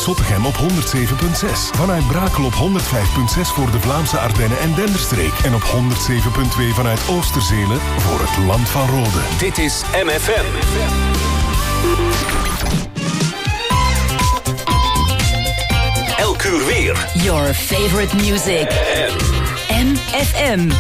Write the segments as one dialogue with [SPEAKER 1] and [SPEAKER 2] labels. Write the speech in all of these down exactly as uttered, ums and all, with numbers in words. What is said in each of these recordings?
[SPEAKER 1] Zottegem op honderd zeven komma zes. Vanuit Brakel op honderd vijf komma zes voor de Vlaamse Ardennen en Denderstreek. En op honderd zeven komma twee vanuit Oosterzelen voor het Land van Rode.
[SPEAKER 2] Dit is M F M. Elk uur weer.
[SPEAKER 3] Your favorite music. M F M.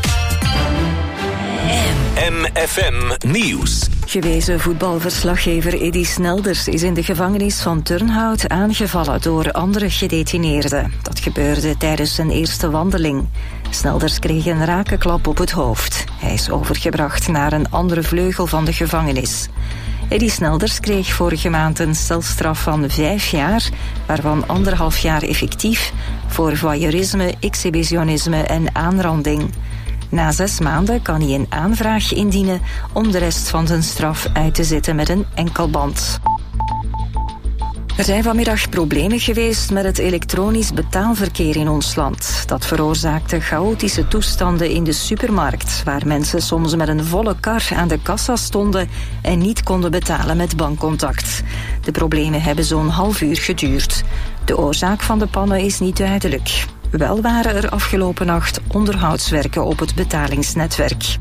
[SPEAKER 2] M F M Nieuws.
[SPEAKER 4] Gewezen voetbalverslaggever Eddy Snelders is in de gevangenis van Turnhout aangevallen door andere gedetineerden. Dat gebeurde tijdens zijn eerste wandeling. Snelders kreeg een rakenklap op het hoofd. Hij is overgebracht naar een andere vleugel van de gevangenis. Eddy Snelders kreeg vorige maand een celstraf van vijf jaar, waarvan anderhalf jaar effectief, voor voyeurisme, exhibitionisme en aanranding. Na zes maanden kan hij een aanvraag indienen om de rest van zijn straf uit te zitten met een enkelband. Er zijn vanmiddag problemen geweest met het elektronisch betaalverkeer in ons land. Dat veroorzaakte chaotische toestanden in de supermarkt, waar mensen soms met een volle kar aan de kassa stonden en niet konden betalen met bankcontact. De problemen hebben zo'n half uur geduurd. De oorzaak van de pannen is niet duidelijk. Wel waren er afgelopen nacht onderhoudswerken op het betalingsnetwerk.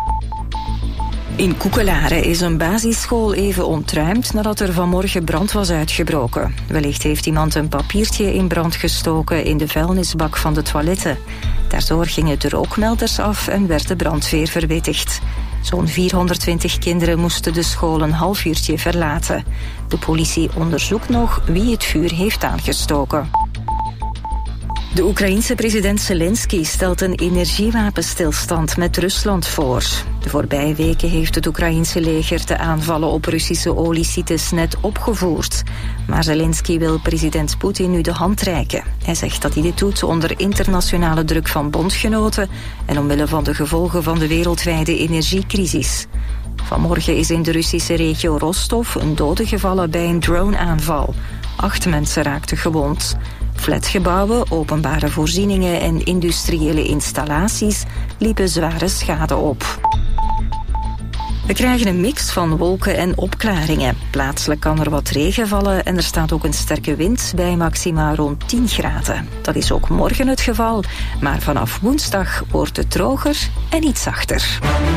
[SPEAKER 4] In Koekelaren is een basisschool even ontruimd nadat er vanmorgen brand was uitgebroken. Wellicht heeft iemand een papiertje in brand gestoken in de vuilnisbak van de toiletten. Daardoor gingen de rookmelders af en werd de brandweer verwittigd. Zo'n vierhonderdtwintig kinderen moesten de school een half uurtje verlaten. De politie onderzoekt nog wie het vuur heeft aangestoken. De Oekraïense president Zelensky stelt een energiewapenstilstand met Rusland voor. De voorbije weken heeft het Oekraïense leger de aanvallen op Russische oliesites net opgevoerd. Maar Zelensky wil president Poetin nu de hand reiken. Hij zegt dat hij dit doet onder internationale druk van bondgenoten en omwille van de gevolgen van de wereldwijde energiecrisis. Vanmorgen is in de Russische regio Rostov een dode gevallen bij een droneaanval. Acht mensen raakten gewond. Flatgebouwen, openbare voorzieningen en industriële installaties liepen zware schade op. We krijgen een mix van wolken en opklaringen. Plaatselijk kan er wat regen vallen en er staat ook een sterke wind bij maxima rond tien graden. Dat is ook morgen het geval, maar vanaf woensdag wordt het droger en iets zachter.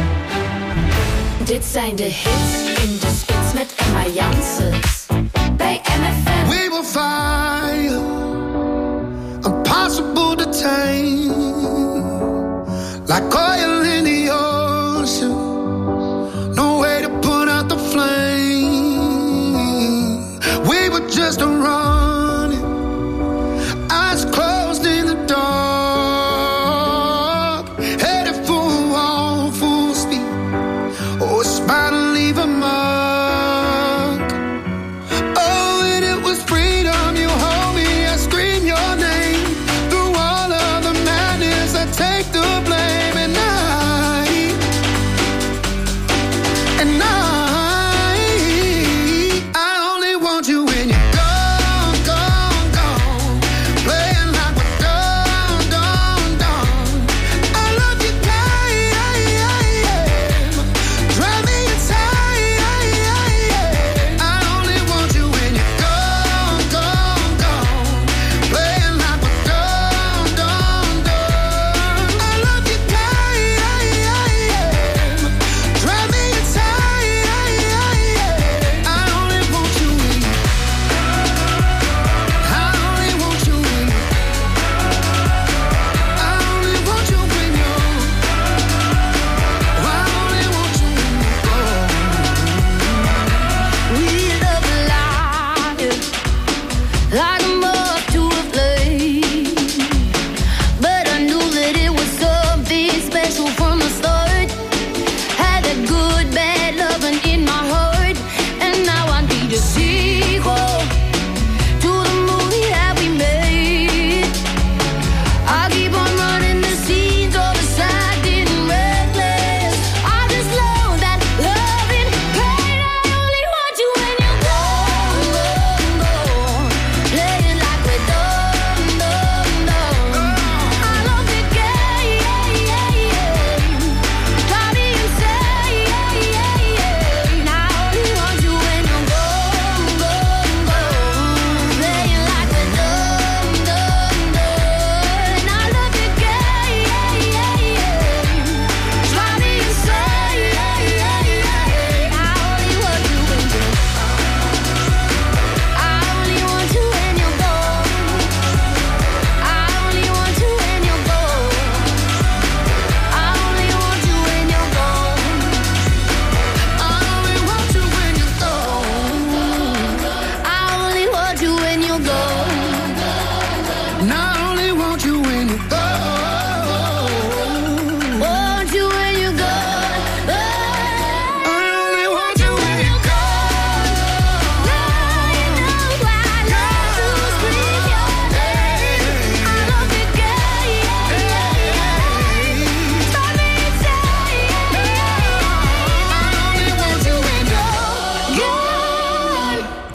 [SPEAKER 5] Dit zijn de hits in de spits met Emma Janssens bij M F M.
[SPEAKER 6] We will fire, impossible to tame, like oil in the ocean, no way to put out the flame. We were just running, eyes closed in the dark, headed for a wall full speed, oh, it's bound to leave a mark. Oh, and it was freedom, you hold me, I scream your name, through all of the madness I take the blame, and now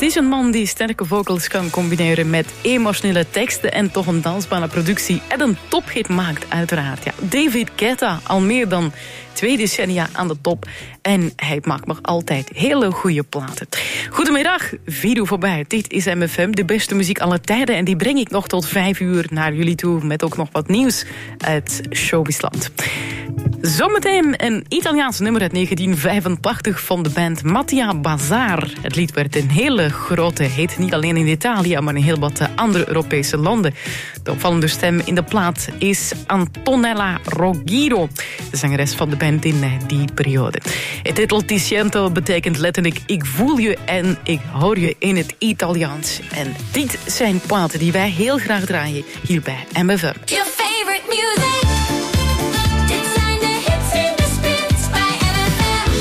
[SPEAKER 7] is een man die sterke vocals kan combineren met emotionele teksten en toch een dansbare productie en een tophit maakt, uiteraard. Ja, David Guetta, al meer dan twee decennia aan de top. En hij maakt nog altijd hele goede platen. Goedemiddag, vier uur voorbij. Dit is M F M, de beste muziek aller tijden. En die breng ik nog tot vijf uur naar jullie toe. Met ook nog wat nieuws uit showbizland. Zometeen een Italiaans nummer uit negentien vijfentachtig van de band Mattia Bazar. Het lied werd een hele grote hit, niet alleen in Italië, maar in heel wat andere Europese landen. De opvallende stem in de plaat is Antonella Ruggiero, de zangeres van de band in die periode. Het titel Ti sento betekent letterlijk ik voel je en ik hoor je in het Italiaans. En dit zijn platen die wij heel graag draaien hier bij M F M.
[SPEAKER 5] Your favorite music. Dit zijn de hits in de spits bij M F M.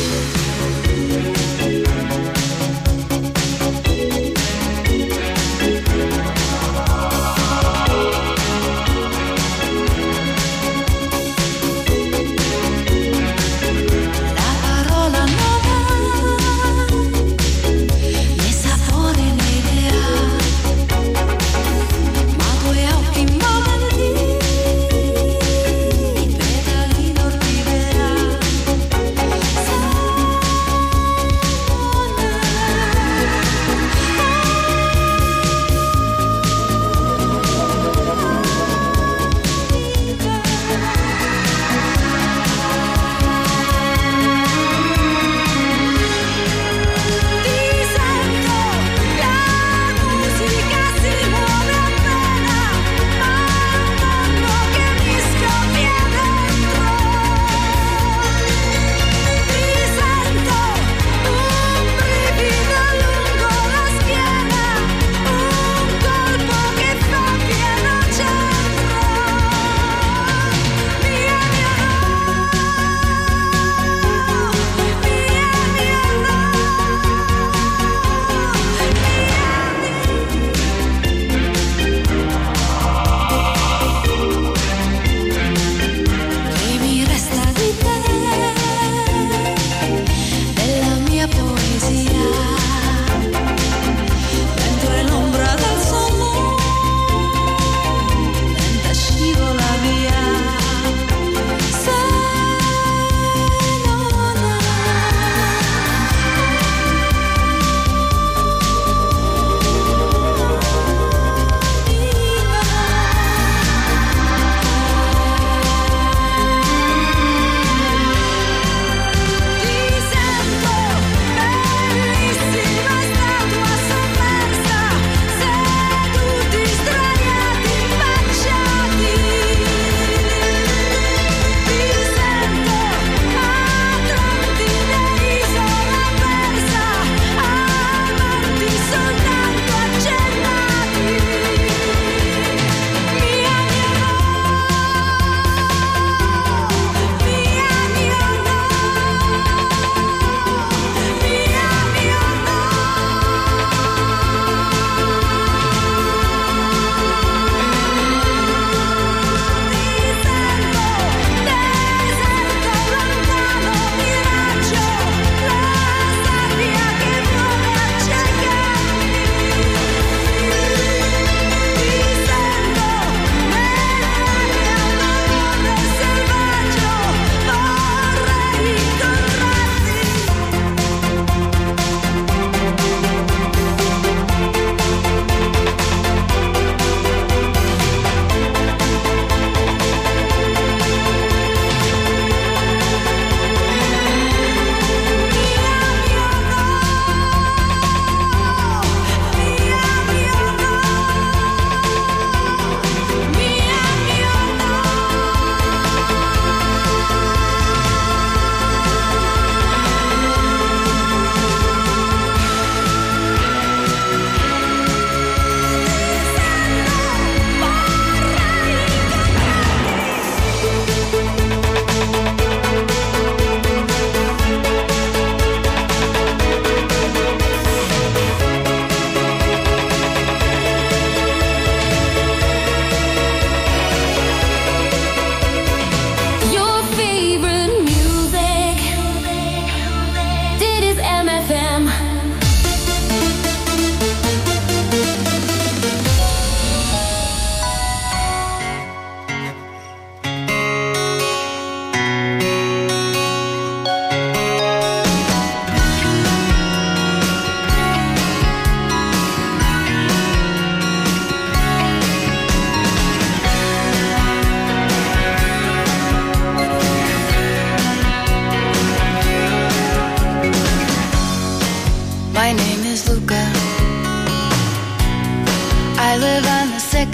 [SPEAKER 5] La parola nuova, le sapore l'idea, ma tuoi occhi morbidi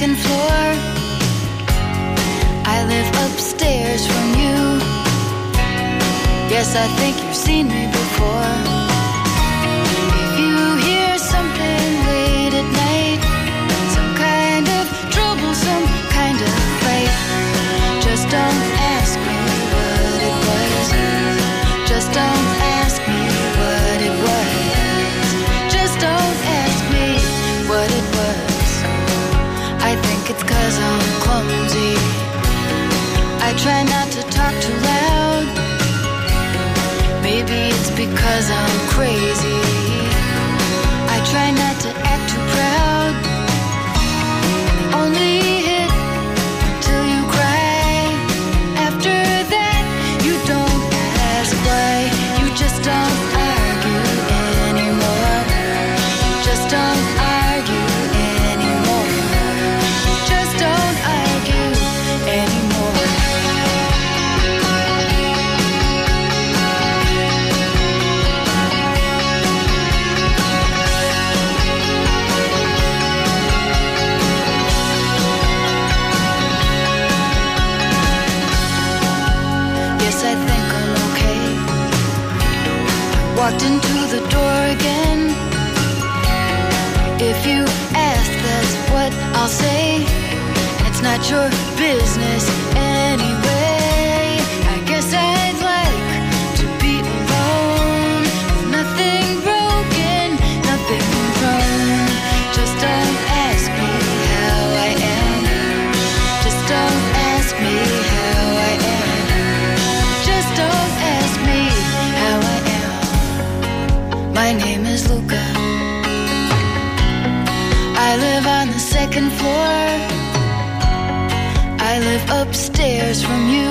[SPEAKER 8] second floor. I live upstairs from you. Yes, I think you've seen me before. If you hear something late at night, some kind of trouble, some kind of fight, just don't ask me what it was. Just don't ask me what it was. Just don't ask me what it was. I think it's 'cause I'm clumsy. I try not to talk too loud. Maybe it's because I'm crazy. I try not to act too proud. Only hit till you cry. After that, you don't ask why. You just don't argue anymore. Just don't argue anymore. Just don't argue anymore. I think I'm okay. Walked into the door again. If you ask, that's what I'll say. It's not your business anyway. I guess I'd like to be alone. With nothing broken, nothing wrong. Just don't ask me how I am. Just don't ask me how I am. Don't ask me how I am. My name is Luca. I live on the second floor. I live upstairs from you.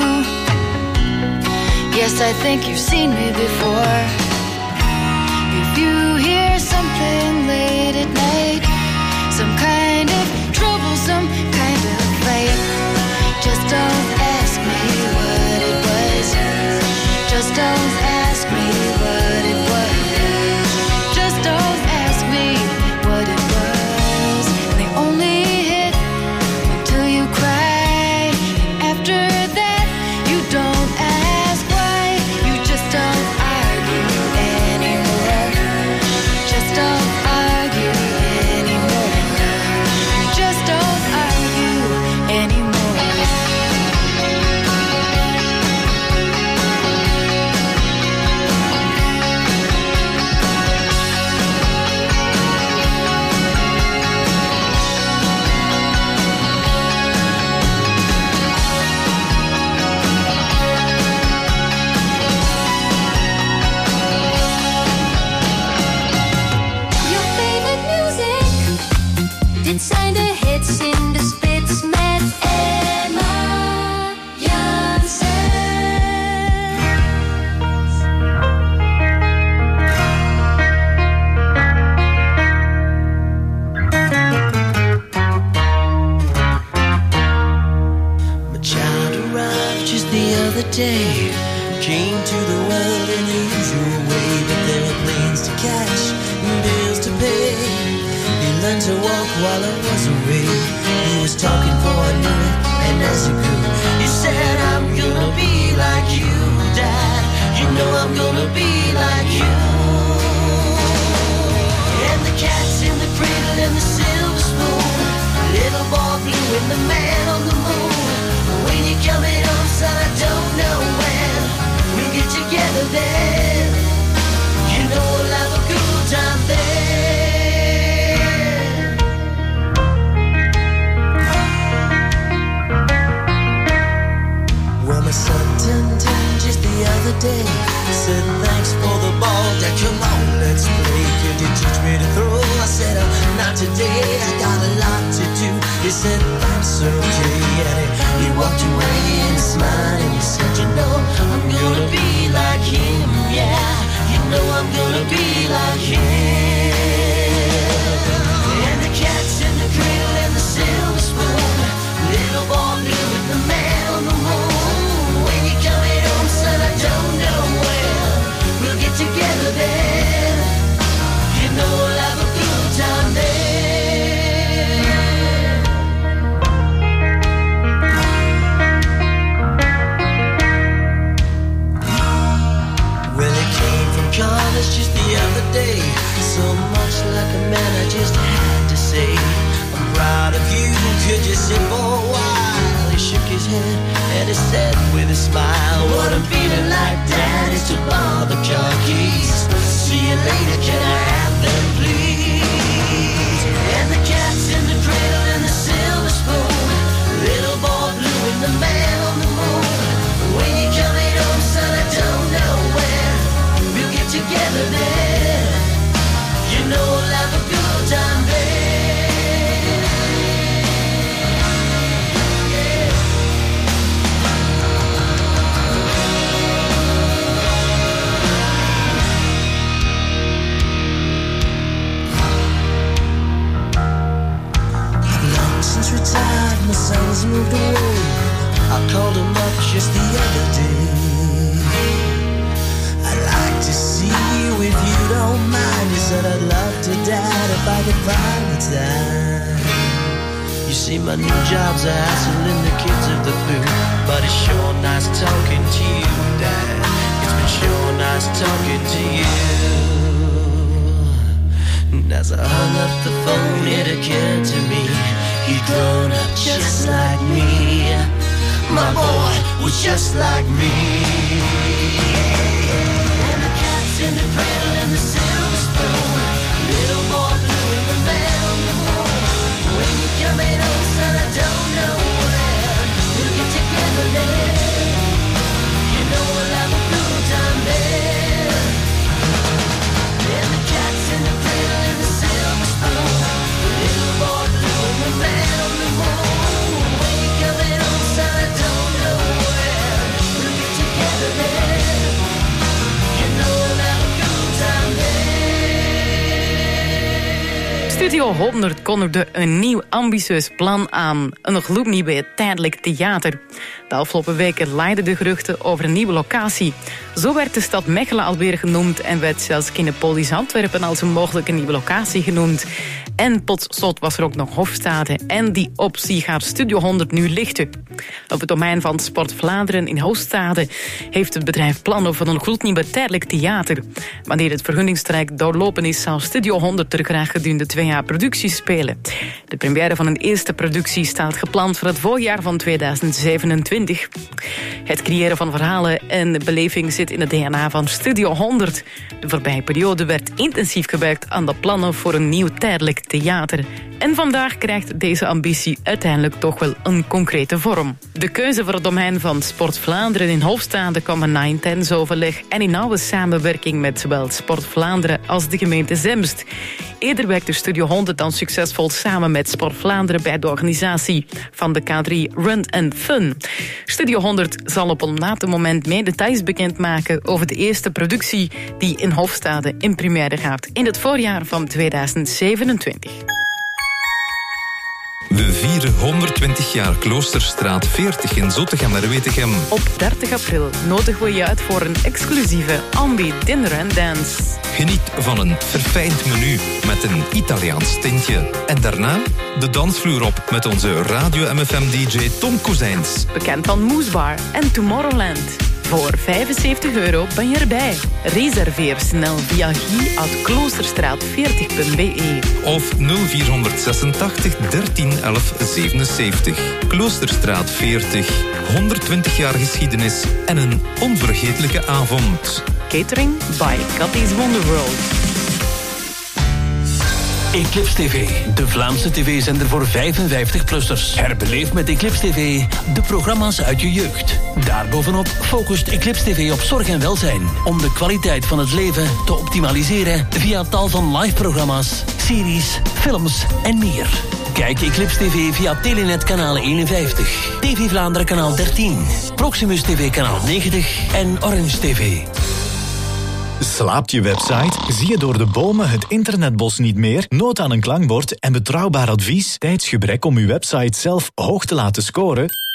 [SPEAKER 8] Yes, I think you've seen me before. If you hear something late at night, some kind of trouble, some kind of fight, just don't ask me what it was. Just don't ask me what it was. Just don't ask me what it was. They only hit until you cry. After that, you don't ask why. You just don't argue anymore. Just don't argue anymore. Just don't argue anymore.
[SPEAKER 5] Dit zijn de hits in de spits met Emma Jansen.
[SPEAKER 9] My child arrived just the other day. Came to the world in the usual way, but there were planes to catch and bills to pay. He learned to walk while I was away. He was talking for I knew it, and as he grew, he said, I'm gonna be like you, Dad. You know I'm gonna be like you. And the cat's in the cradle and the silver spoon, the little boy blue and the man on the moon. When you're coming home, son, I don't know when we'll get together then. You know we'll have a good time there. Well, my son turned ten just the other day. Said thanks for the ball, Dad, come on, let's play. Could you teach me to throw? I said, oh, not today, I got a lot to do. He said, that's okay, and he, he walked away and he smiled and he said, you know, I'm gonna be like him, yeah. eyes just the other day. So much like a man, I just had to say, I'm proud of you, could you sit for a while? He shook his head and he said with a smile, what I'm feeling like, Dad, is to borrow the car keys. See you later, can I have them, please? And the cat's in the cradle and the silver spoon, little boy blue and the man on the moon. When you coming home, son, I don't know when we'll get together then. You know we'll have a good time then. Since retired, my son's moved away. I called him up just the other day. I'd like to see you if you don't mind. He said I'd love to, Dad, if I could find the time. You see, my new job's a hassle and the kids of the blue, but it's sure nice talking to you, Dad. It's been sure nice talking to you. And as I hung up the phone, it occurred to me, he'd grown up just like me. My boy was just like me. And the cat's in the cradle and the silver spoon, little boy blue and the man on the moon. When you coming home, son, I don't know when we'll get together then. You know we'll have a good time then. And the cat's in the cradle and the silver spoon, little boy blue and the man on the moon. When you coming home, son, I don't know when we'll get together then. You know we'll have a good time then.
[SPEAKER 7] Studio honderd kondigde een nieuw ambitieus plan aan. Een gloednieuw tijdelijk theater. De afgelopen weken leidden de geruchten over een nieuwe locatie. Zo werd de stad Mechelen alweer genoemd en werd zelfs Kinepolis Antwerpen als een mogelijke nieuwe locatie genoemd. En tot slot was er ook nog Hofstade. En die optie gaat Studio honderd nu lichten. Op het domein van Sport Vlaanderen in Hofstade heeft het bedrijf plannen voor een gloednieuw tijdelijk theater. Wanneer het vergunningstraject doorlopen is, zal Studio honderd er graag gedurende twee jaar productie spelen. De première van een eerste productie staat gepland voor het voorjaar van tweeduizend zevenentwintig. Het creëren van verhalen en beleving zit in het D N A van Studio honderd. De voorbije periode werd intensief gewerkt aan de plannen voor een nieuw tijdelijk theater. En vandaag krijgt deze ambitie uiteindelijk toch wel een concrete vorm. De keuze voor het domein van Sport Vlaanderen in Hofstade kwam na intens overleg en in nauwe samenwerking met zowel Sport Vlaanderen als de gemeente Zemst. Eerder werkte Studio honderd dan succesvol samen met Sport Vlaanderen bij de organisatie van de K drie Run and Fun. Studio honderd zal op een later moment meer details bekendmaken over de eerste productie die in Hofstade in première gaat in het voorjaar van tweeduizend zevenentwintig.
[SPEAKER 10] We vieren honderdtwintig jaar Kloosterstraat veertig in Zottegem-Merwetegem.
[SPEAKER 7] Op dertig april nodigen we je uit voor een exclusieve Ambi Dinner and Dance.
[SPEAKER 10] Geniet van een verfijnd menu met een Italiaans tintje. En daarna de dansvloer op met onze Radio M F M D J Tom Kozijns.
[SPEAKER 7] Bekend van Moesbar en Tomorrowland. Voor vijfenzeventig euro ben je erbij. Reserveer snel via guy at kloosterstraat veertig punt b e.
[SPEAKER 10] Of nul vier zesentachtig dertien elf zevenenzeventig. Kloosterstraat veertig. honderdtwintig jaar geschiedenis en een onvergetelijke avond.
[SPEAKER 7] Catering by Cathy's Wonderworld.
[SPEAKER 11] Eclipse T V, de Vlaamse tv-zender voor vijfenvijftig-plussers. Herbeleef met Eclipse T V de programma's uit je jeugd. Daarbovenop focust Eclipse T V op zorg en welzijn, om de kwaliteit van het leven te optimaliseren via tal van live-programma's, series, films en meer. Kijk Eclipse T V via Telenet kanaal eenenvijftig, T V Vlaanderen kanaal dertien, Proximus T V kanaal negentig en Orange T V.
[SPEAKER 12] Slaapt je website? Zie je door de bomen het internetbos niet meer? Nood aan een klankbord en betrouwbaar advies? Tijdsgebrek om uw website zelf hoog te laten scoren?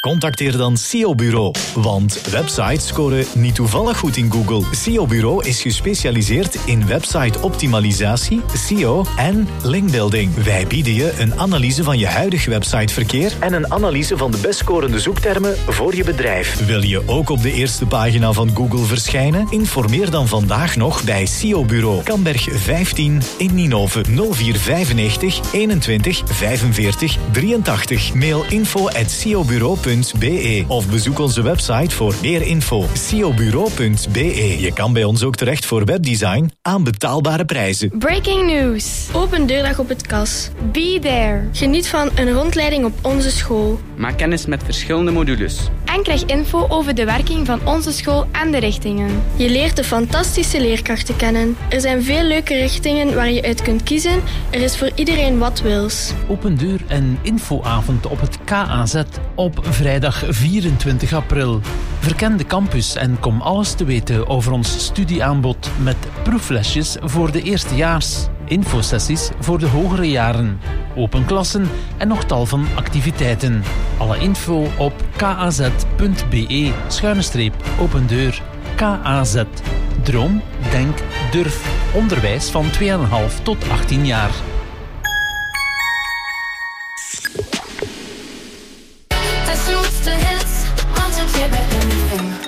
[SPEAKER 12] Contacteer dan S E O-bureau. Want websites scoren niet toevallig goed in Google. S E O-bureau is gespecialiseerd in website-optimalisatie, S E O en linkbuilding. Wij bieden je een analyse van je huidig websiteverkeer en een analyse van de best scorende zoektermen voor je bedrijf. Wil je ook op de eerste pagina van Google verschijnen? Informeer dan vandaag nog bij S E O-bureau. Kamberg vijftien in Ninove. nul vier vijfennegentig eenentwintig vijfenveertig drieëntachtig. Mail info at s e o bureau punt b e of bezoek onze website voor meer info. s e o bureau punt b e. Je kan bij ons ook terecht voor webdesign aan betaalbare prijzen.
[SPEAKER 13] Breaking news. Open deurdag op het K A S. Be there. Geniet van een rondleiding op onze school.
[SPEAKER 14] Maak kennis met verschillende modules.
[SPEAKER 13] En krijg info over de werking van onze school en de richtingen. Je leert de fantastische leerkrachten kennen. Er zijn veel leuke richtingen waar je uit kunt kiezen. Er is voor iedereen wat wils.
[SPEAKER 15] Open deur en infoavond op het K A Z op vrijdag vierentwintig april. Verken de campus en kom alles te weten over ons studieaanbod met proeflesjes voor de eerstejaars, infosessies voor de hogere jaren, open klassen en nog tal van activiteiten. Alle info op kaz.be schuine streep open deur. K A Z. Droom, denk, durf. Onderwijs van twee komma vijf tot achttien jaar.
[SPEAKER 5] Het zoetste hits, want het je bij M F M.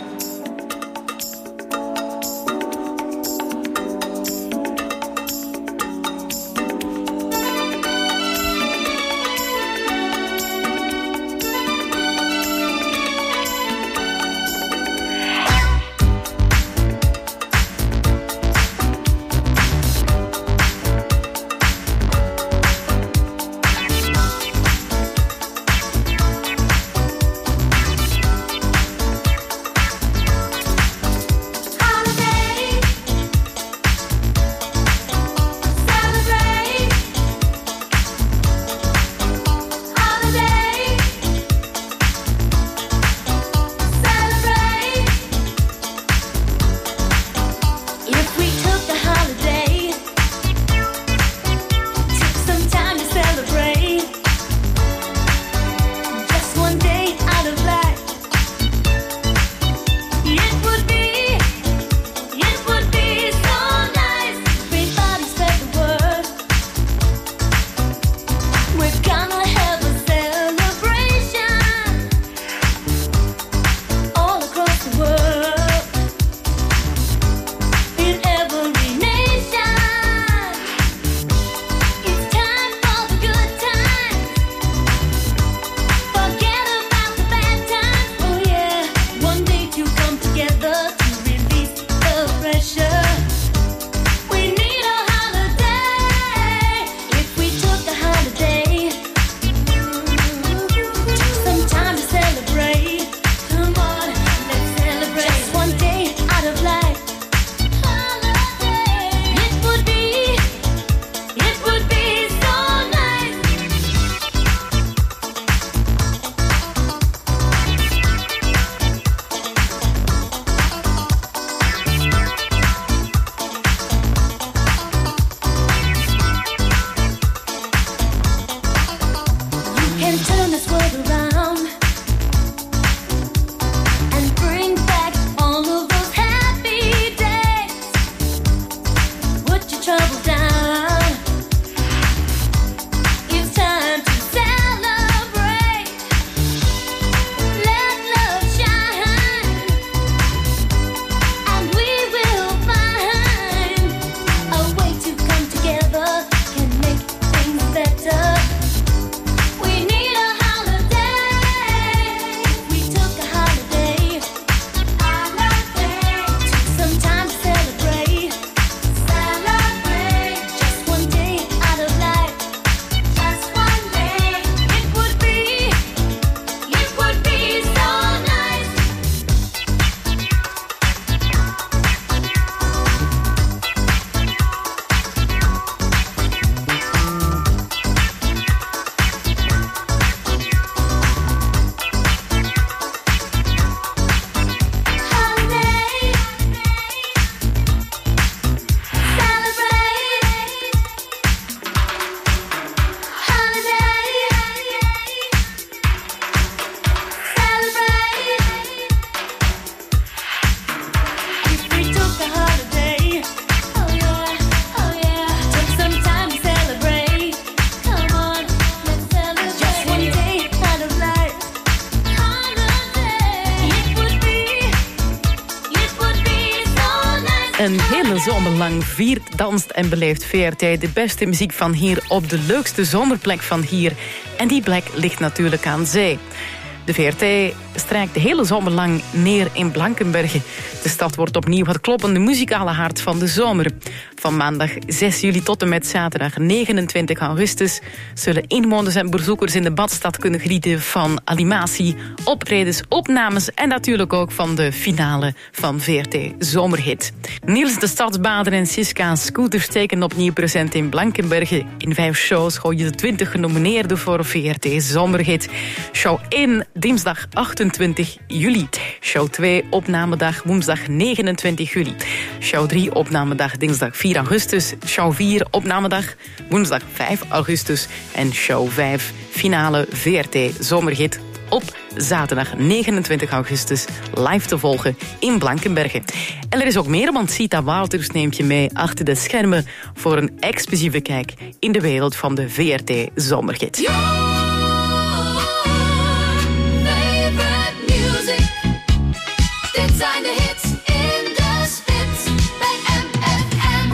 [SPEAKER 7] hele zomer lang viert, danst en beleeft V R T de beste muziek van hier op de leukste zomerplek van hier. En die plek ligt natuurlijk aan zee. De V R T strijkt de hele zomer lang neer in Blankenberge. De stad wordt opnieuw het kloppende muzikale hart van de zomer. Van maandag zes juli tot en met zaterdag negenentwintig augustus... zullen inwoners en bezoekers in de badstad kunnen genieten van animatie, optredens, opnames... en natuurlijk ook van de finale van V R T Zomerhit. Niels de Stadsbader en Siska Scooter steken opnieuw present in Blankenberge. In vijf shows gooien de twintig genomineerden voor V R T Zomerhit. Show één, dinsdag achtentwintig juli. Show twee, opnamedag woensdag negenentwintig juli. Show drie, opnamedag dinsdag vier augustus. Show vier, opnamedag woensdag vijf augustus. En show vijf, finale V R T Zomerhit op zaterdag negenentwintig augustus live te volgen in Blankenberge. En er is ook meer, want Sita Wouters neemt je mee achter de schermen voor een exclusieve kijk in de wereld van de V R T Zomerhit.
[SPEAKER 5] Dit zijn de hits in de spits bij M F M.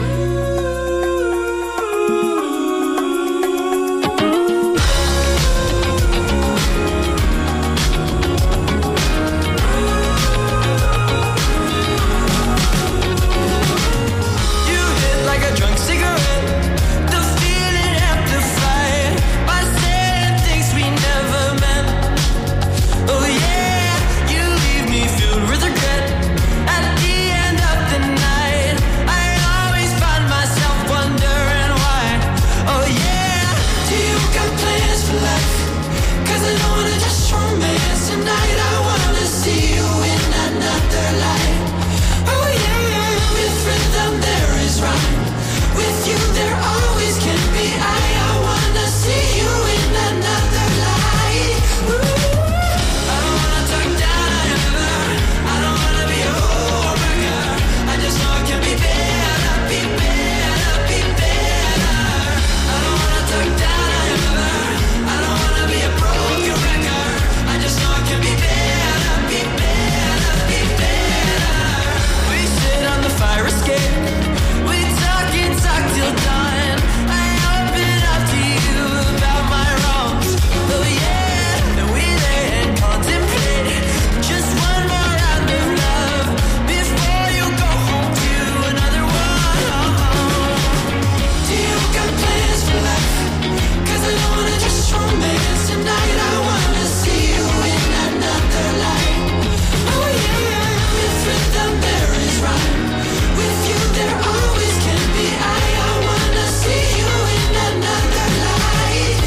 [SPEAKER 9] You hit like a drunk cigarette, the feeling amplified by saying things we never meant. Oh yeah, you leave me filled with regret. At the end of the night, I always find myself wondering why. Oh yeah, do you got plans for life? Cause I don't wanna just romance tonight. I wanna see you in another light. Oh yeah, with rhythm there is rhyme. With you there always can be I. I wanna see you in another light. Ooh. I don't wanna talk down ever. I don't wanna be a homewrecker. I just know it can be better, be better, be better. I don't wanna talk down ever. I don't wanna be a broken record. I just know it can be better, be better, be better. We sit on the fire escape. We talk and talk till dawn. I open up to you about my wrongs. Oh yeah, and we lay and contemplate just one more round of love before you go home to another one. Do you got plans for life? Cause I don't wanna just romance tonight. I wanna see you in another light. Oh yeah, with rhythm there is rhyme. With you there always can be I. I wanna see you in another light.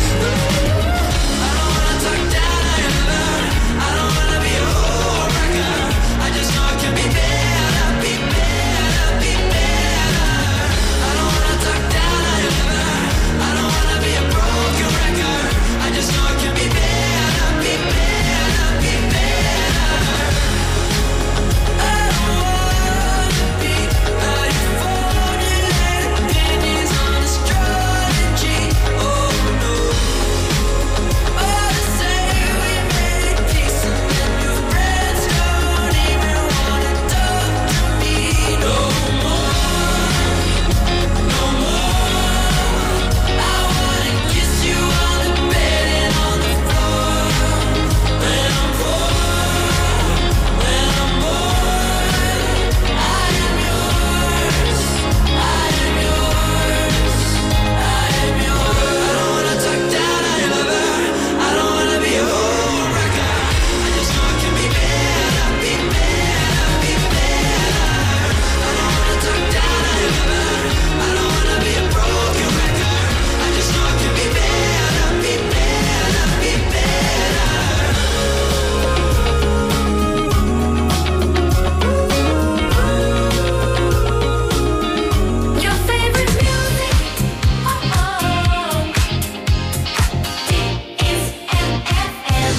[SPEAKER 9] I don't wanna talk down ever. I don't wanna be a homewrecker. I just know it can be better, be better, be better. I don't wanna talk down ever. I don't wanna be a broken record. I just know it can be better, be better, be better. I don't wanna be a formulated opinions on astrology. Oh no. Oh, to say we made peace and then your friends don't even wanna talk to me no more, no more. I wanna kiss you on the bed and on the floor. When I'm bored, when I'm bored, I am yours, I am yours, I am yours. I don't wanna talk down ever. I don't wanna be a homewrecker. I just know it can be better, be better, be better. I don't wanna talk down ever. I don't wanna be a broken record. I just know it can be better, be better, be better.
[SPEAKER 5] Your favorite music, oh oh, dit is M F M.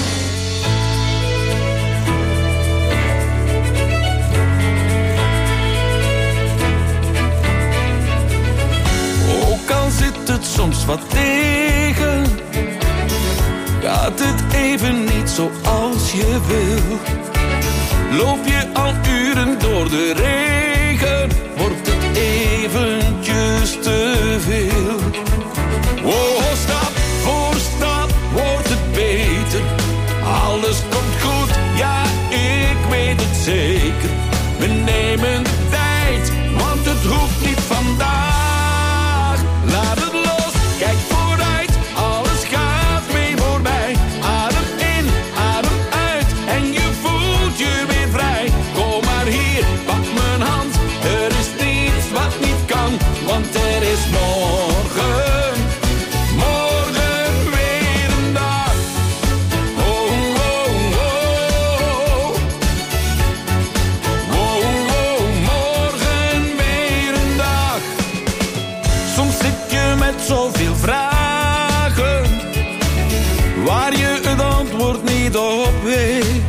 [SPEAKER 9] Ook al zit het soms wat tegen, gaat het even niet zoals je wil. Loop je al uren door de regen, wordt het
[SPEAKER 16] eventjes te veel. Oh, stap voor stap wordt het beter. Alles komt goed, ja, ik weet het zeker. We nemen de tijd, want het hoeft niet vandaag. Laat het los, kijk vooruit, alles gaat mee voorbij. Adem in, adem uit en je voelt je weer vrij. Kom maar hier, pak mijn hand, er is niets wat niet kan, want er is morgen. Morgen weer een dag. Oh, oh, oh. Oh, oh, morgen weer een dag. Soms zit je met zoveel vragen, waar je het antwoord niet op weet.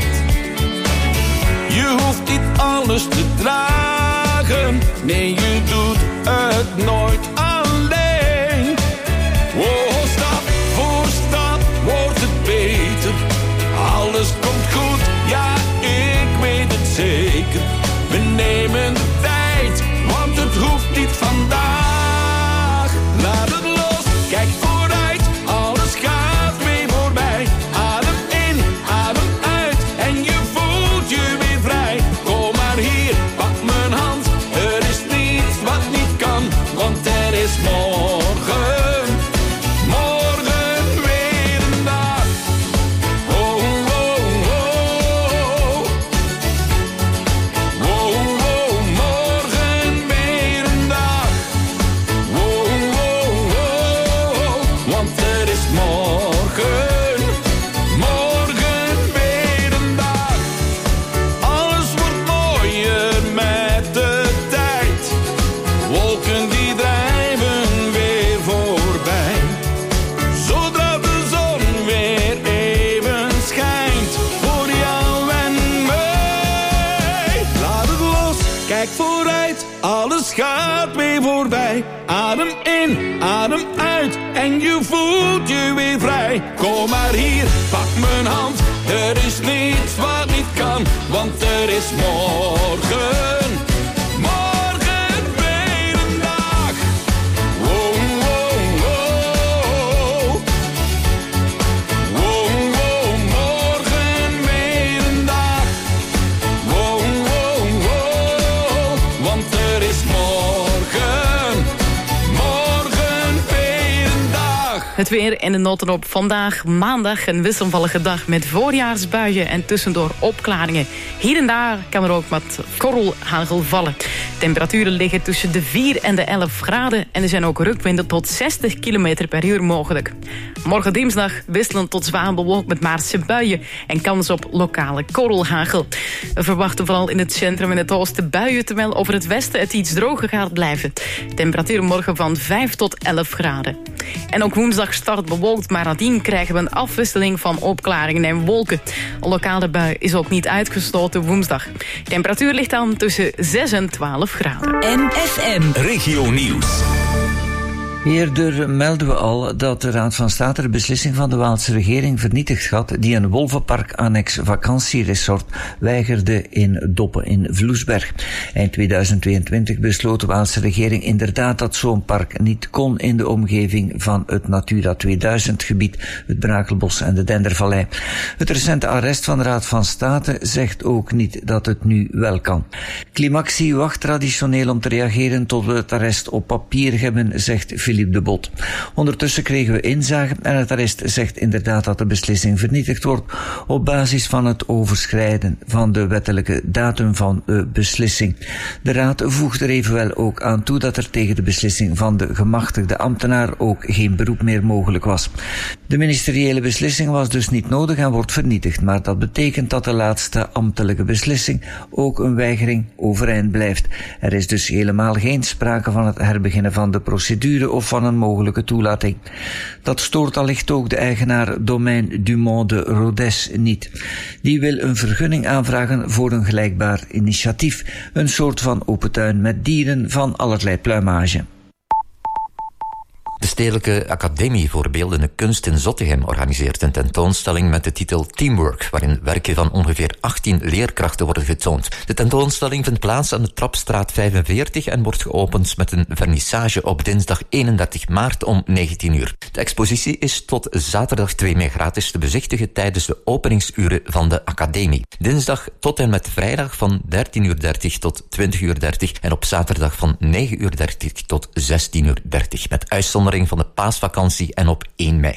[SPEAKER 16] Je hoeft niet alles te dragen, nee, je doet het nooit alleen. Oh, stap voor stap wordt het beter. Alles komt goed, ja, ik weet het zeker. We nemen de tijd, want het hoeft niet vandaag. Laat het los, kijk vooruit, alles gaat mee voorbij. Adem in, adem uit en je voelt je weer vrij. Kom maar hier, pak mijn hand, er is niets wat niet kan, want er is morgen. Morgen weer een dag. Oh, oh, oh. Oh, oh, morgen weer een dag. Oh, oh, oh. Want er is morgen. Morgen weer een dag. Alles wordt mooier met de tijd. Wolken die drijven weer voorbij. Zodra de zon weer even schijnt voor jou en mij. Laat het los, kijk vooruit, alles gaat weer voorbij. Adem in, adem uit en je voelt je weer vrij. Kom maar hier, pak mijn hand, er is niets wat niet kan, want er is morgen. Morgen weer een dag. Oh, oh, oh. Oh, oh, morgen weer een dag. Oh, oh, oh. Want er is morgen. Morgen weer een dag.
[SPEAKER 7] Het weer en de notenop vandaag, maandag, een wisselvallige dag met voorjaarsbuien en tussendoor opklaringen. Hier en daar kan er ook wat korrelhagel vallen. Temperaturen liggen tussen de vier en de elf graden en er zijn ook rukwinden tot zestig kilometer per uur mogelijk. Morgen dinsdag wisselend tot zwaar bewolkt met maartse buien en kans op lokale korrelhagel. We verwachten vooral in het centrum en het oosten buien, terwijl over het westen het iets droger gaat blijven. Temperatuur morgen van vijf tot elf graden. En ook woensdag start bewolkt, maar nadien krijgen we een afwisseling van opklaringen en wolken. Een lokale bui is ook niet uitgesloten woensdag. Temperatuur ligt dan tussen zes en twaalf graden.
[SPEAKER 3] M F M
[SPEAKER 2] Regio Nieuws.
[SPEAKER 17] Eerder melden we al dat de Raad van State de beslissing van de Waalse regering vernietigd had die een Wolvenpark-annex vakantieresort weigerde in Doppen in Vloesberg. Eind tweeduizend tweeëntwintig besloot de Waalse regering inderdaad dat zo'n park niet kon in de omgeving van het Natura tweeduizend gebied, het Brakelbos en de Dendervallei. Het recente arrest van de Raad van State zegt ook niet dat het nu wel kan. Climaxie wacht traditioneel om te reageren tot we het arrest op papier hebben, zegt Philippe de Bot. Ondertussen kregen we inzage en het arrest zegt inderdaad dat de beslissing vernietigd wordt op basis van het overschrijden van de wettelijke datum van de beslissing. De Raad voegt er evenwel ook aan toe dat er tegen de beslissing van de gemachtigde ambtenaar ook geen beroep meer mogelijk was. De ministeriële beslissing was dus niet nodig en wordt vernietigd, maar dat betekent dat de laatste ambtelijke beslissing, ook een weigering, overeind blijft. Er is dus helemaal geen sprake van het herbeginnen van de procedure of van een mogelijke toelating. Dat stoort allicht ook de eigenaar Domein Dumont de Rodez niet. Die wil een vergunning aanvragen voor een gelijkbaar initiatief, een soort van open tuin met dieren van allerlei pluimage.
[SPEAKER 18] Stedelijke Academie voor Beeldende Kunst in Zottegem organiseert een tentoonstelling met de titel Teamwork, waarin werken van ongeveer achttien leerkrachten worden getoond. De tentoonstelling vindt plaats aan de Trapstraat vijfenveertig en wordt geopend met een vernissage op dinsdag eenendertig maart om negentien uur. De expositie is tot zaterdag twee mei gratis te bezichtigen tijdens de openingsuren van de Academie. Dinsdag tot en met vrijdag van dertien uur dertig tot twintig uur dertig en op zaterdag van negen uur dertig tot zestien uur dertig, met uitzondering van de paasvakantie en op één mei.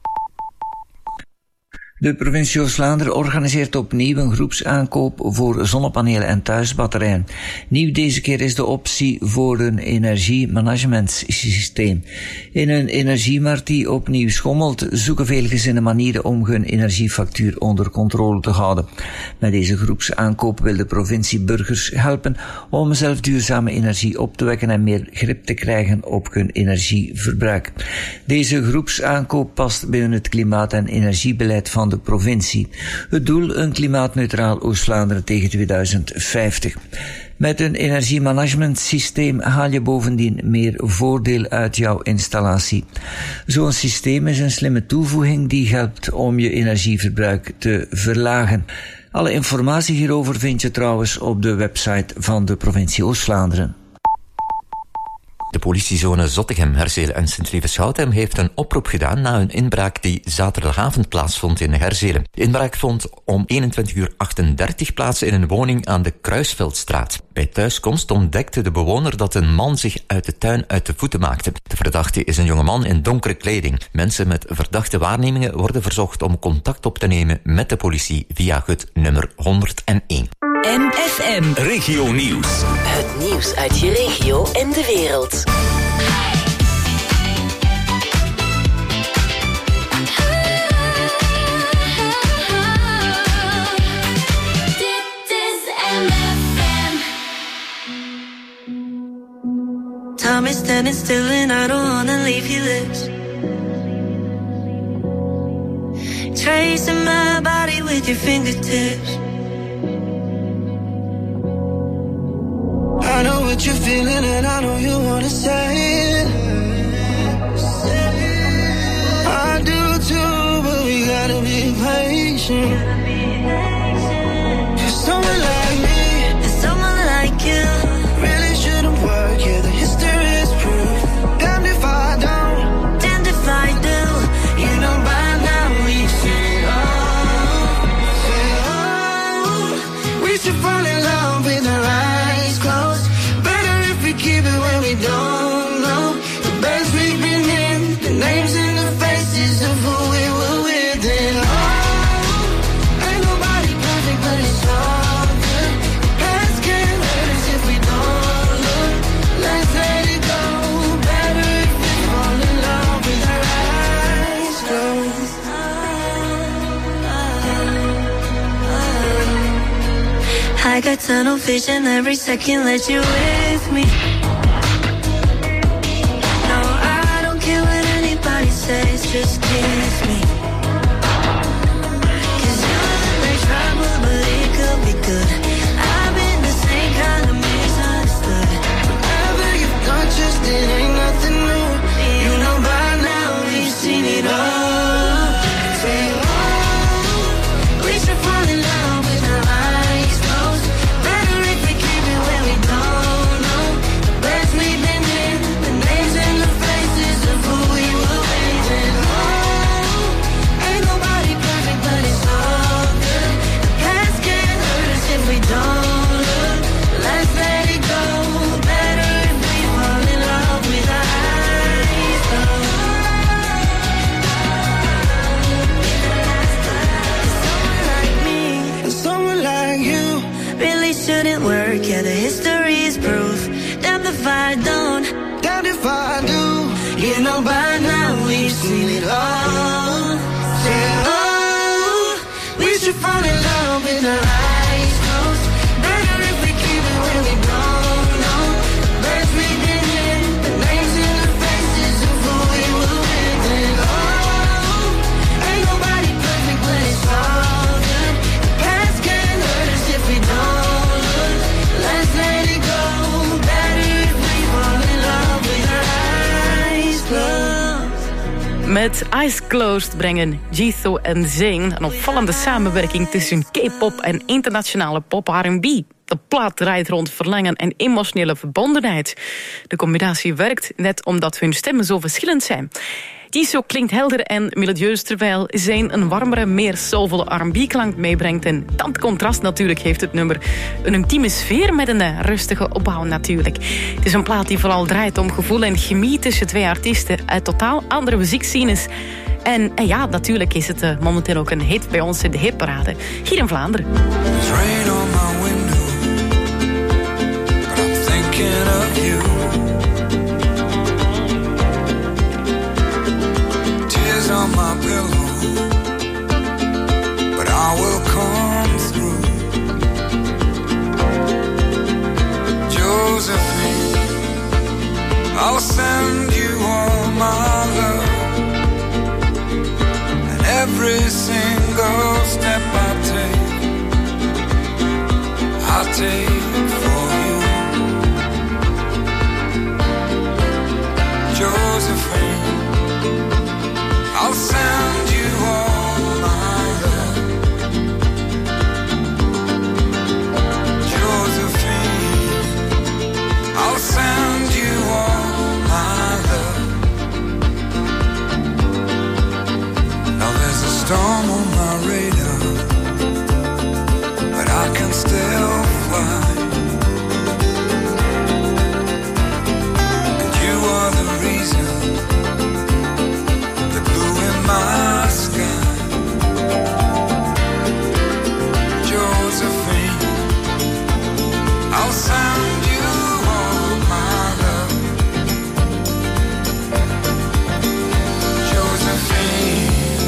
[SPEAKER 17] De provincie Oost-Vlaanderen organiseert opnieuw een groepsaankoop voor zonnepanelen en thuisbatterijen. Nieuw deze keer is de optie voor een energiemanagementsysteem. In een energiemarkt die opnieuw schommelt, zoeken veel gezinnen manieren om hun energiefactuur onder controle te houden. Met deze groepsaankoop wil de provincie burgers helpen om zelf duurzame energie op te wekken en meer grip te krijgen op hun energieverbruik. Deze groepsaankoop past binnen het klimaat- en energiebeleid van de provincie. Het doel: een klimaatneutraal Oost-Vlaanderen tegen tweeduizend vijftig. Met een energiemanagementsysteem haal je bovendien meer voordeel uit jouw installatie. Zo'n systeem is een slimme toevoeging die helpt om je energieverbruik te verlagen. Alle informatie hierover vind je trouwens op de website van de provincie Oost-Vlaanderen.
[SPEAKER 18] De politiezone Zottegem, Herzelen en Sint-Lieve-Schouten heeft een oproep gedaan na een inbraak die zaterdagavond plaatsvond in Herzelen. De inbraak vond om eenentwintig uur achtendertig plaats in een woning aan de Kruisveldstraat. Bij thuiskomst ontdekte de bewoner dat een man zich uit de tuin uit de voeten maakte. De verdachte is een jongeman in donkere kleding. Mensen met verdachte waarnemingen worden verzocht om contact op te nemen met de politie via het nummer honderdéén.
[SPEAKER 3] M F M
[SPEAKER 2] Regio Nieuws.
[SPEAKER 3] Het nieuws uit je regio en de wereld.
[SPEAKER 19] Time is standing still and I don't wanna leave your lips. Tracing my body with your fingertips.
[SPEAKER 6] I know what you're feeling and I know you wanna say it. I do too, but we gotta be patient. Cause someone like me
[SPEAKER 19] and someone like you
[SPEAKER 6] really shouldn't work, yeah, the history is proof. Damned if I don't,
[SPEAKER 19] damned if I do.
[SPEAKER 6] You know by now we've seen it all. Say, oh, we should fall in love with our eyes closed. Keep it when we don't know the best we've been in, the names and the faces of who we were with. And oh, ain't nobody perfect, but it's all good. Past can't hurt us if we don't look. Let's let it go. Better if we fall in love with our eyes closed.
[SPEAKER 19] I got tunnel vision every second, let you with me. Just kiss me. Cause you're like trouble, but it could be good. I've been the same kind of misunderstood.
[SPEAKER 6] Whatever you've done, just it ain't nothing new. You know by now we've seen it all. Say, oh, we should fall in love with our eyes closed. Better if we keep it where we don't know the best we've been in, the names and the faces of who we were.
[SPEAKER 19] Shouldn't work, yeah, the history is proof. Damned if I don't,
[SPEAKER 6] damned if I do. You know by now we've seen it all. Say, oh, we should fall in love with our eyes closed. Better if we keep it when we don't know the best we've been in, the names and the faces of who we were with. And oh, ain't nobody perfect, but it's all good. The past can't hurt us if we don't. Let's let it go. Better if we fall in love with our eyes closed.
[SPEAKER 7] Met Eyes Closed brengen Jitho en Zayn een opvallende samenwerking tussen K-pop en internationale pop-R en B. De plaat draait rond verlangen en emotionele verbondenheid. De combinatie werkt net omdat hun stemmen zo verschillend zijn. Jisoo klinkt helder en melodieus, terwijl Zayn een warmere, meer soulvolle R en B-klank meebrengt. En dat contrast natuurlijk heeft het nummer een intieme sfeer met een rustige opbouw natuurlijk. Het is een plaat die vooral draait om gevoel en chemie tussen twee artiesten uit totaal andere muziekscenes. En, en ja, natuurlijk is het uh, momenteel ook een hit bij ons in de hitparade hier in Vlaanderen.
[SPEAKER 6] It's rain on my window, but I'm thinking of you. Tears on my pillow, but I will come through. Josephine, I'll send you all my love. Every single step I take, I'll take for you. Josephine, I'll send you all my love. Josephine, I'll send you all my love. Now there's a storm on my radar, but I can still fly. And you are the reason, the blue in my sky. Josephine, I'll send you all my love. Josephine.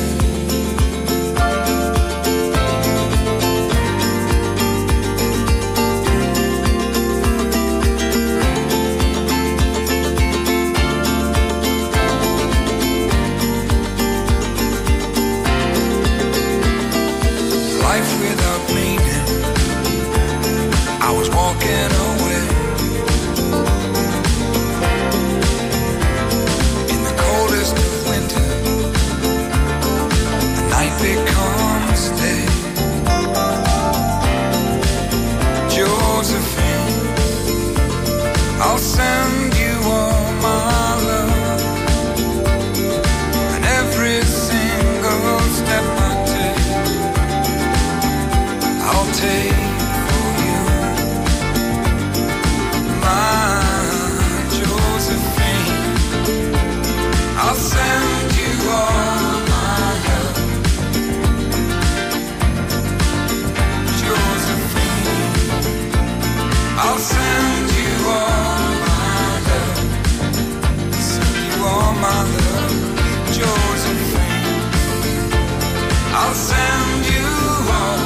[SPEAKER 6] Life without meaning, I was walking away. In the coldest of winter, the night becomes day. Josephine, I'll send you all my love. And every single step I I'll take for you, my Josephine. I'll send you all my love, Josephine. I'll send you all my love, send you all my love, Josephine. I'll send you all.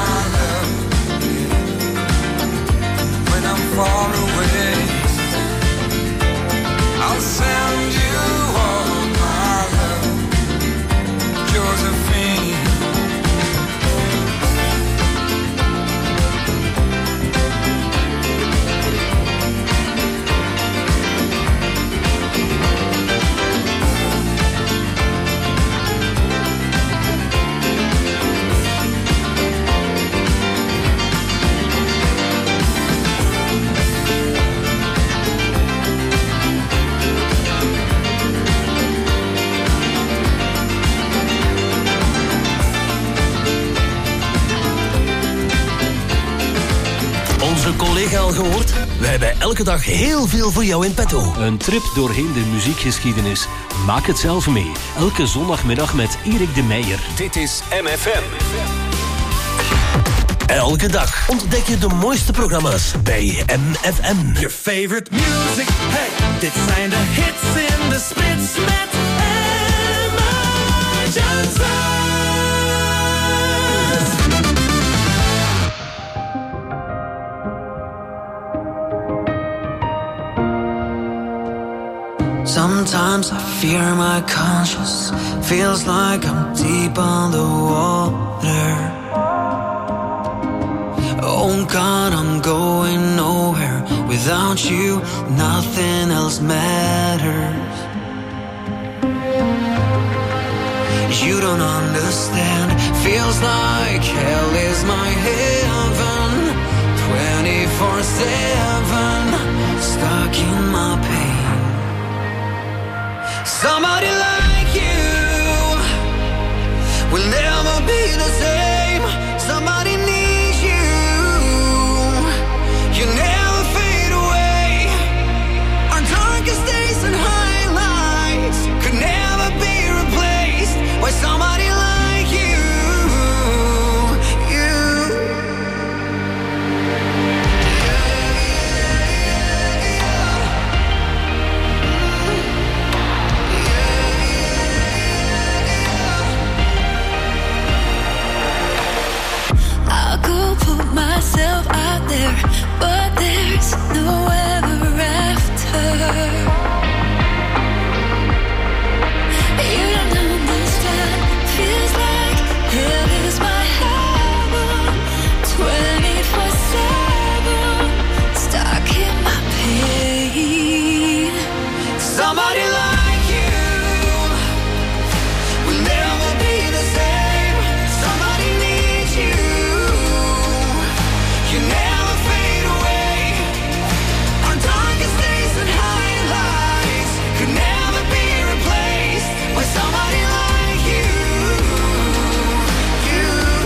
[SPEAKER 6] Far away, I'll send you all my love, Josephine.
[SPEAKER 11] Onze collega al gehoord? Wij hebben elke dag heel veel voor jou in petto.
[SPEAKER 20] Een trip doorheen de muziekgeschiedenis. Maak het zelf mee. Elke zondagmiddag met Erik de Meijer.
[SPEAKER 2] Dit is M F M.
[SPEAKER 11] Elke dag ontdek je de mooiste programma's bij M F M.
[SPEAKER 21] Your favorite music, hey. Dit zijn de hits in de spits met Emma Johnson.
[SPEAKER 6] Sometimes I fear my conscience. Feels like I'm deep on the water. Oh God, I'm going nowhere. Without you, nothing else matters. You don't understand. Feels like hell is my heaven. twenty-four seven, stuck in my pain. Somebody like you will never be the same. Somebody needs you. You never fade away. Our darkest days and highlights could never be replaced by somebody like you. You.
[SPEAKER 8] I'll go put myself out there, but there's no ever after. You don't understand. Feels like hell is my heaven. twenty-four seven, stuck in my pain.
[SPEAKER 6] Somebody like you will never be the same. Somebody needs you. You never fade away. Our darkest days and highlights could never be replaced by somebody like you. You.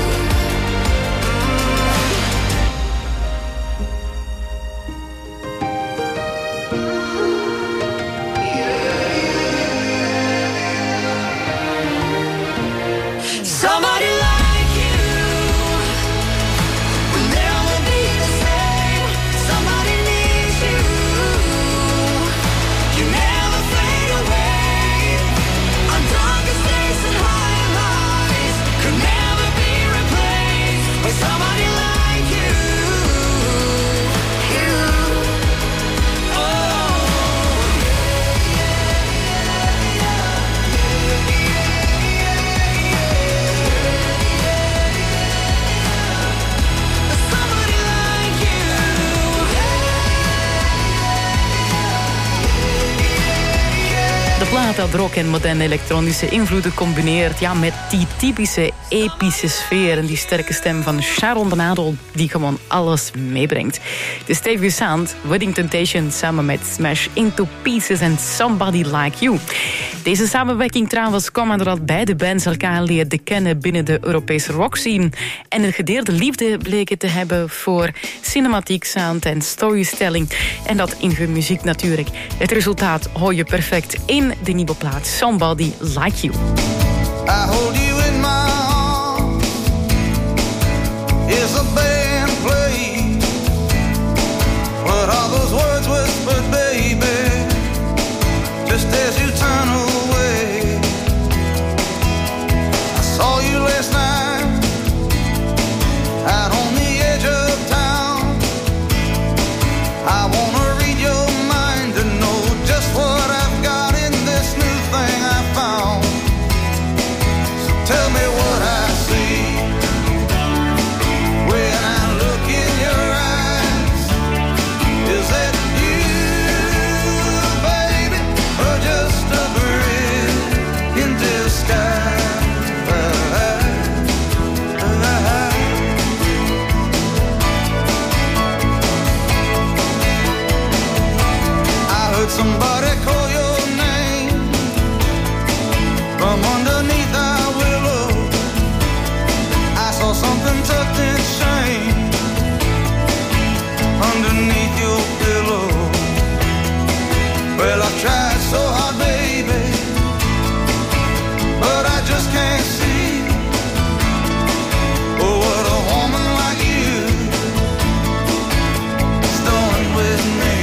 [SPEAKER 6] Somebody like you will never be the same. Somebody needs you. You never fade away. Our darkest days and highlights could never be replaced by somebody like you. You.
[SPEAKER 7] De plaat dat rock en moderne elektronische invloeden combineert, ja, met die typische epische sfeer en die sterke stem van Sharon de Nadel, die gewoon alles meebrengt. De stevige sound, Wedding Temptation samen met Smash Into Pieces en Somebody Like You. Deze samenwerking trouwens kwam nadat beide bands elkaar leerden kennen binnen de Europese rockscene en een gedeelde liefde bleken te hebben voor cinematiek sound en storytelling. En dat in hun muziek natuurlijk. Het resultaat hoor je perfect in de nieuwe plaat Somebody Like You.
[SPEAKER 21] I hold you in my arms. Is a band playing? What are those words whispered, baby? Just as you turn away. I saw you last night out on the edge of town. I wanna read your mind to know just what I've got in this new thing I found. So tell me what I see when I look in your eyes. Is that you, baby, or just a bird in disguise? I heard somebody call your name from underneath our willow. I saw something tucked in shame underneath your pillow. Well, I've tried so hard, baby, but I just can't see. Oh, what a woman like you is doing with me.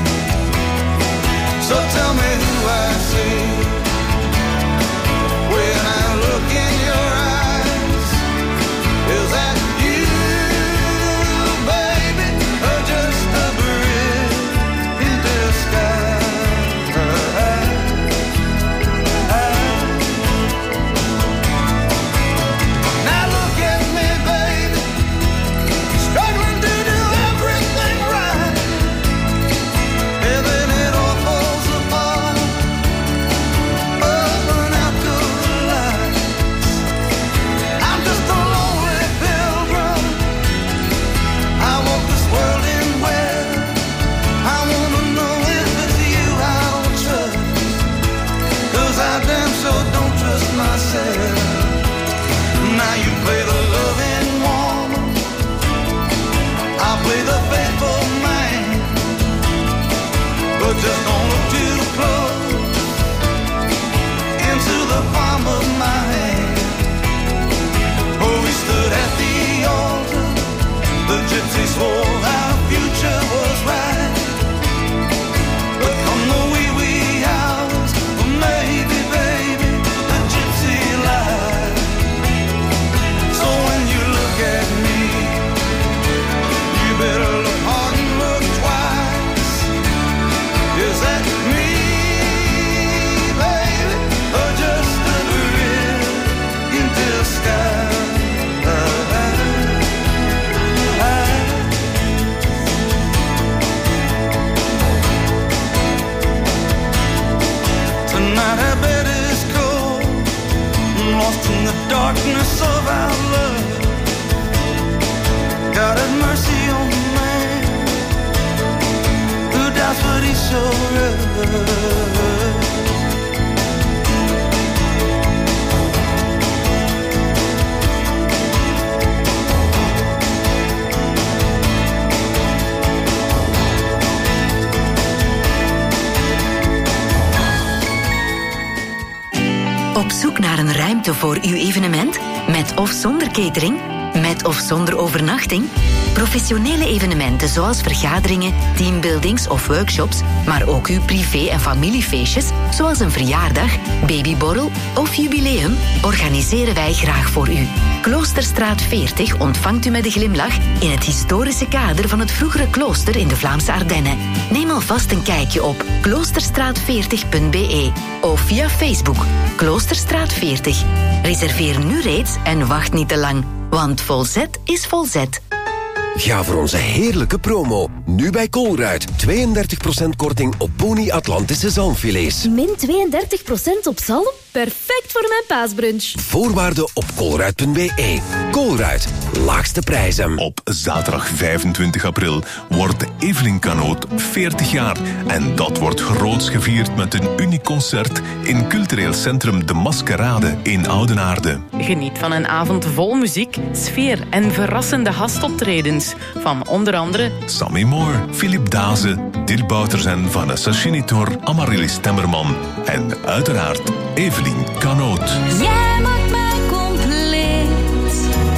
[SPEAKER 21] So tell me who I see when I look in your eyes. Is that you, baby, or just a bird in disguise? darkness of our love. God have mercy on the man who doubts what he showed.
[SPEAKER 3] Op zoek naar een ruimte voor uw evenement? Met of zonder catering? Met of zonder overnachting? Professionele evenementen zoals vergaderingen, teambuildings of workshops, maar ook uw privé- en familiefeestjes, zoals een verjaardag, babyborrel of jubileum, organiseren wij graag voor u. Kloosterstraat veertig ontvangt u met een glimlach in het historische kader van het vroegere klooster in de Vlaamse Ardennen. Neem alvast een kijkje op kloosterstraat veertig punt b e of via Facebook Kloosterstraat veertig. Reserveer nu reeds en wacht niet te lang, want volzet is volzet.
[SPEAKER 1] Ga voor onze heerlijke promo. Nu bij Colruyt. tweeëndertig procent korting op Pony Atlantische zalmfilets.
[SPEAKER 22] Min tweeëndertig procent op zalm? Perfect voor mijn paasbrunch.
[SPEAKER 1] Voorwaarden op colruyt punt b e. Colruyt. Laagste prijzen.
[SPEAKER 23] Op zaterdag vijfentwintig april wordt Evelien Kanoot veertig jaar. En dat wordt groots gevierd met een uniek concert in cultureel centrum De Maskerade in Oudenaarde.
[SPEAKER 7] Geniet van een avond vol muziek, sfeer en verrassende gastoptredens. Van onder andere
[SPEAKER 23] Sammy Moore, Philip Daze, Dirk Bouters en Vanessa Schinitor, Amaryllis Temmerman en uiteraard Evelien Kanoot.
[SPEAKER 22] Jij maakt mij compleet.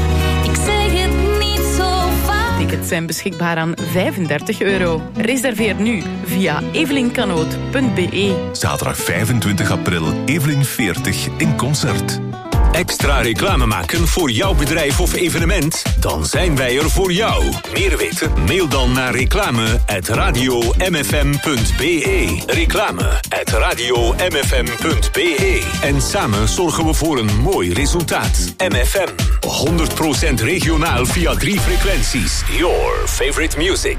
[SPEAKER 22] Ik zeg het niet zo vaak.
[SPEAKER 7] Tickets zijn beschikbaar aan vijfendertig euro. Reserveer nu via evelinkanoot punt b e.
[SPEAKER 23] Zaterdag vijfentwintig april, Evelien veertig in concert.
[SPEAKER 2] Extra reclame maken voor jouw bedrijf of evenement? Dan zijn wij er voor jou. Meer weten? Mail dan naar reclame apenstaartje radio m f m punt b e. Reclame apenstaartje radio m f m punt b e. En samen zorgen we voor een mooi resultaat. M F M, honderd procent regionaal via drie frequenties. Your favorite music.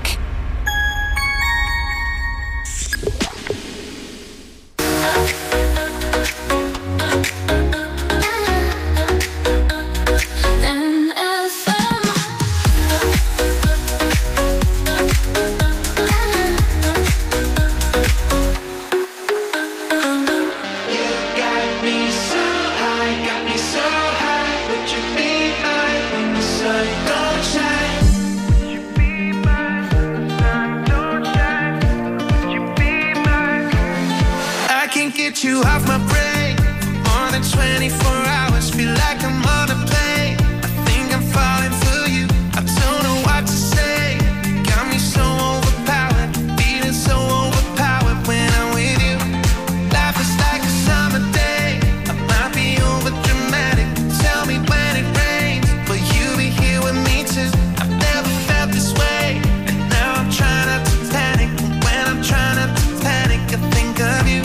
[SPEAKER 21] You off my brain more than twenty-four hours. Feel like I'm on a plane. I think I'm falling for you. I don't know what to say. Got me so overpowered, feeling so overpowered when I'm with you. Life is like a summer day. I might be over dramatic. Tell me when it rains, will you be here with me too? I've never felt this way, and now I'm trying not to panic. When I'm trying not to panic, I think of you.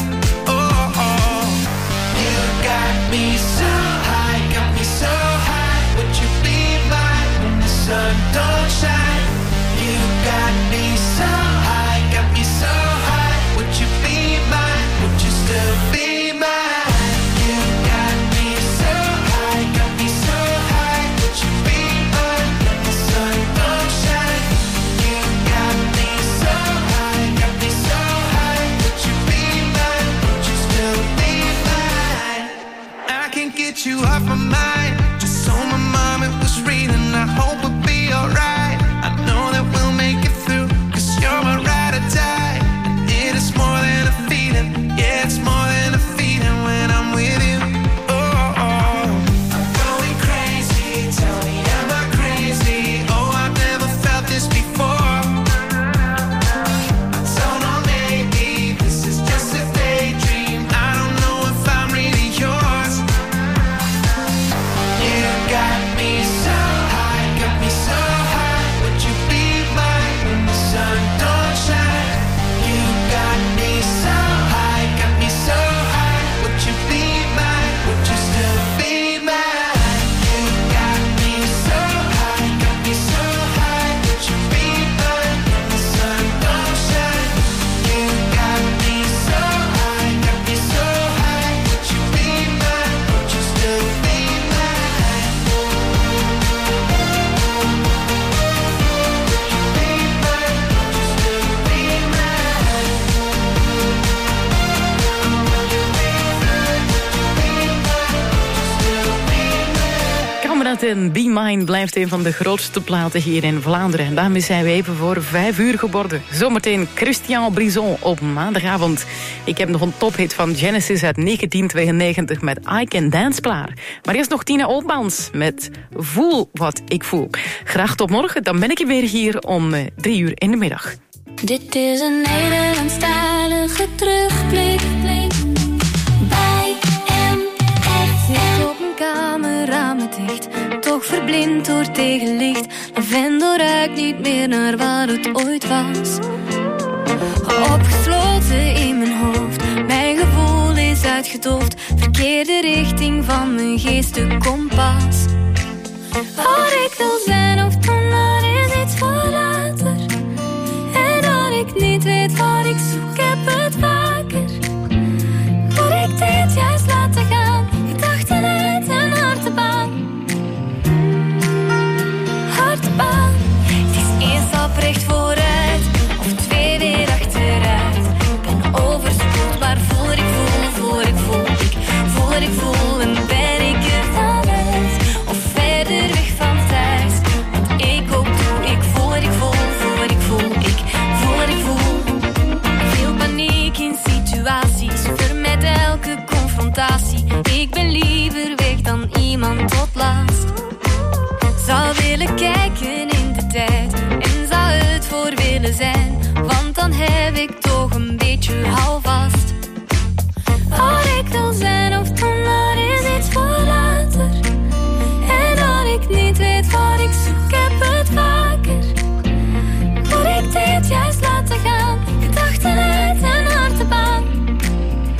[SPEAKER 21] Me so high, got me so high. Would you be mine when the sun don't shine? You got me so high, got me so high. Would you be mine? Would you still be mine? You got me so high, got me so high. Would you be mine when the sun don't shine? You got me so high, got me so high. Would you be mine? Would you still be mine? I can't get you off my mind. Just so my mom it was reading. I hope we'll be alright. I know that we'll make it through, cause you're my ride or die. And it is more than a feeling. Yeah, it's more than a feeling when I'm with you. Oh, oh. I'm going crazy. Tell me, am I crazy? Oh, I've never felt this before. I don't know, maybe this is just a daydream. I don't know if I'm really yours.
[SPEAKER 7] Jonathan, Be Mine blijft een van de grootste platen hier in Vlaanderen. En daarmee zijn we even voor vijf uur geworden. Zometeen Christian Brison op maandagavond. Ik heb nog een tophit van Genesis uit negentien tweeënnegentig met I Can Dance klaar. Maar eerst nog Tina Oldmans met Voel wat ik voel. Graag tot morgen, dan ben ik weer hier om uh, drie uur in de middag.
[SPEAKER 5] Dit is een Nederlandstalige terugblik bij M F M.
[SPEAKER 22] Zit op een kamer, ramen dicht, toch verblind door tegenlicht. Lavendel ruikt niet meer naar waar het ooit was. Opgesloten in mijn hoofd, mijn gevoel is uitgedoofd. Verkeerde richting van mijn geest, de kompas. Wat ik wil zijn of doen, maar is iets voor later. En dat ik niet weet wat ik zoek, heb het vaker. Moet ik dit juist laten gaan, gedachten uit en hartebaan. Hartebaan. Het is één stap recht vooruit, of twee weer achteruit. Ik ben overspoeld, maar voor ik voel, voor ik voel, ik voor ik voel en ben ik er dan uit. Of verder weg van thuis, want ik ook doe, ik voel, ik voel, voor ik voel, ik voel, ik voel. Veel paniek in situaties, vermijd elke confrontatie. Ik ben liever weg dan iemand tot last. Zou willen kijken in de tijd en zou het voor willen zijn, want dan heb ik toch een beetje houvast.